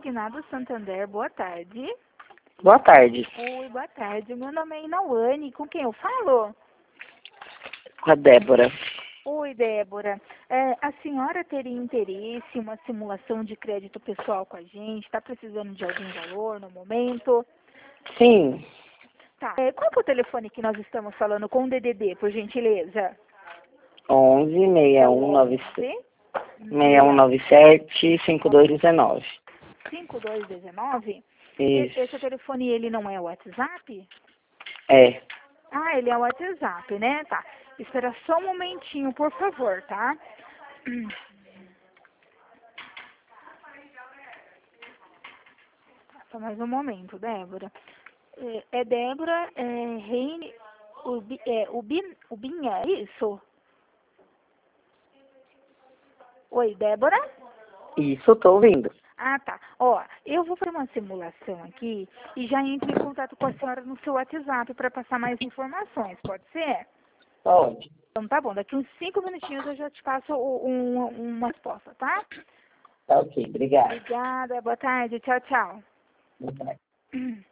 Consignado Santander, boa tarde. Boa tarde. Oi, boa tarde. Meu nome é Inauane. Com quem eu falo? Com a Débora. Oi, Débora. A senhora teria interesse em uma simulação de crédito pessoal com a gente? Está precisando de algum valor no momento? Sim. Tá. Qual que é o telefone que nós estamos falando com o DDD, por gentileza? 11 6197 6197 5219. 5219? Isso. Esse telefone, ele não é o WhatsApp? É. Ah, ele é o WhatsApp, né? Tá. Espera só um momentinho, por favor, tá? Só mais um momento, Débora. É Débora Reine Ubinha, é isso? Oi, Débora? Isso, tô ouvindo. Ah, tá. Ó, eu vou fazer uma simulação aqui e já entro em contato com a senhora no seu WhatsApp para passar mais informações, pode ser? Pode. Então tá bom, daqui uns 5 minutinhos eu já te passo uma resposta, tá? Tá ok, obrigado. Obrigada, boa tarde, tchau, tchau. Boa tarde.